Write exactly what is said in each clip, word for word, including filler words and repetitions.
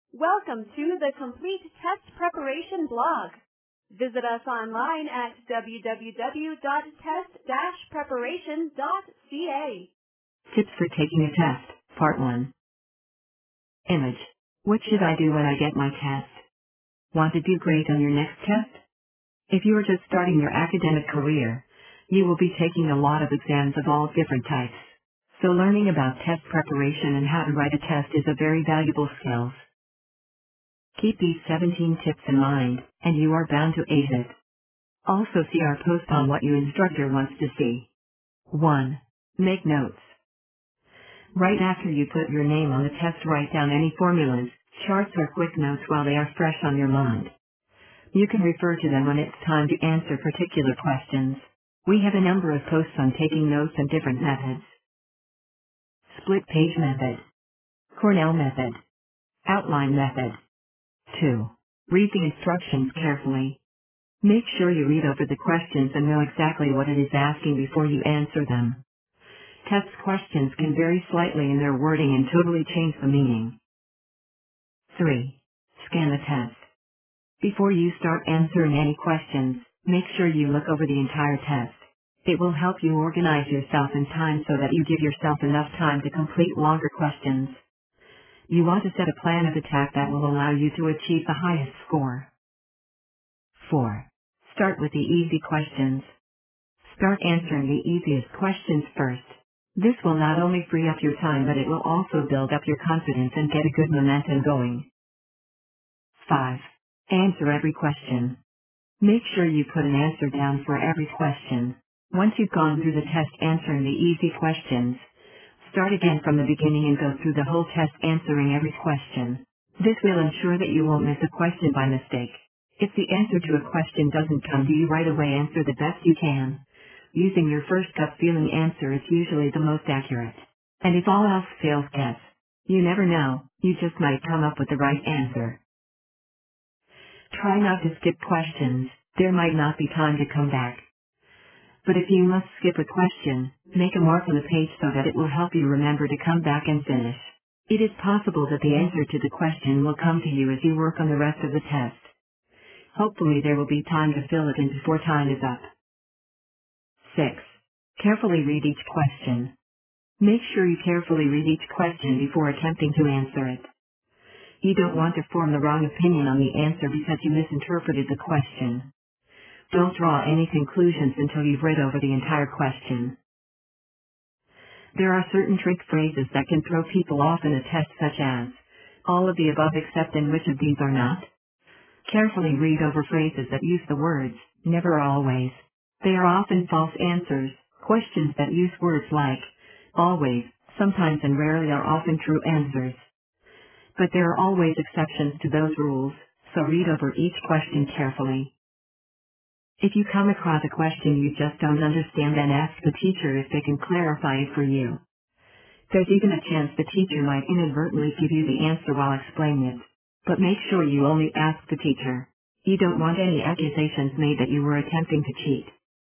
Welcome to the Complete Test Preparation blog. Visit us online at w w w dot test dash preparation dot c a. Tips for taking a test, Part one. Image. What should I do when I get my test? Want to do great on your next test? If you are just starting your academic career, you will be taking a lot of exams of all different types. So learning about test preparation and how to write a test is a very valuable skill. Keep these seventeen tips in mind, and you are bound to ace it. Also see our post on what your instructor wants to see. one. Make notes. Right after you put your name on the test, write down any formulas, charts or quick notes while they are fresh on your mind. You can refer to them when it's time to answer particular questions. We have a number of posts on taking notes and different methods. Split page method. Cornell method. Outline method. two. Read the instructions carefully. Make sure you read over the questions and know exactly what it is asking before you answer them. Test questions can vary slightly in their wording and totally change the meaning. three. Scan the test. Before you start answering any questions, make sure you look over the entire test. It will help you organize yourself in time so that you give yourself enough time to complete longer questions. You want to set a plan of attack that will allow you to achieve the highest score. four. Start with the easy questions. Start answering the easiest questions first. This will not only free up your time, but it will also build up your confidence and get a good momentum going. five. Answer every question. Make sure you put an answer down for every question. Once you've gone through the test answering the easy questions, start again from the beginning and go through the whole test answering every question. This will ensure that you won't miss a question by mistake. If the answer to a question doesn't come to you right away, answer the best you can. Using your first gut feeling answer is usually the most accurate. And if all else fails, guess. You never know, you just might come up with the right answer. Try not to skip questions, there might not be time to come back. But if you must skip a question, make a mark on the page so that it will help you remember to come back and finish. It is possible that the answer to the question will come to you as you work on the rest of the test. Hopefully there will be time to fill it in before time is up. six. Carefully read each question. Make sure you carefully read each question before attempting to answer it. You don't want to form the wrong opinion on the answer because you misinterpreted the question. Don't draw any conclusions until you've read over the entire question. There are certain trick phrases that can throw people off in a test, such as, all of the above except, and which of these are not? Carefully read over phrases that use the words, never or always. They are often false answers. Questions that use words like, always, sometimes and rarely are often true answers. But there are always exceptions to those rules, so read over each question carefully. If you come across a question you just don't understand, then ask the teacher if they can clarify it for you. There's even a chance the teacher might inadvertently give you the answer while explaining it. But make sure you only ask the teacher. You don't want any accusations made that you were attempting to cheat.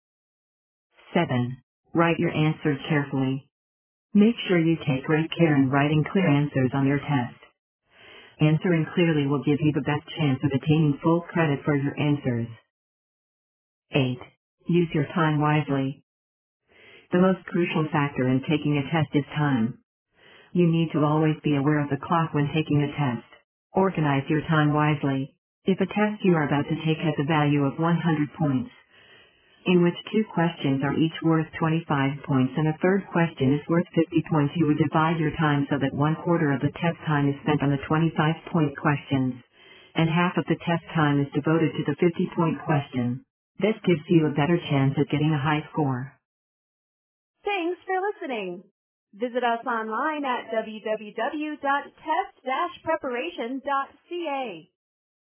seven. Write your answers carefully. Make sure you take great care in writing clear answers on your test. Answering clearly will give you the best chance of attaining full credit for your answers. eight. Use your time wisely. The most crucial factor in taking a test is time. You need to always be aware of the clock when taking a test. Organize your time wisely. If a test you are about to take has a value of one hundred points, in which two questions are each worth twenty-five points and a third question is worth fifty points, you would divide your time so that one quarter of the test time is spent on the twenty-five point questions, and half of the test time is devoted to the fifty point question. This gives you a better chance at getting a high score. Thanks for listening. Visit us online at w w w dot test dash preparation dot c a.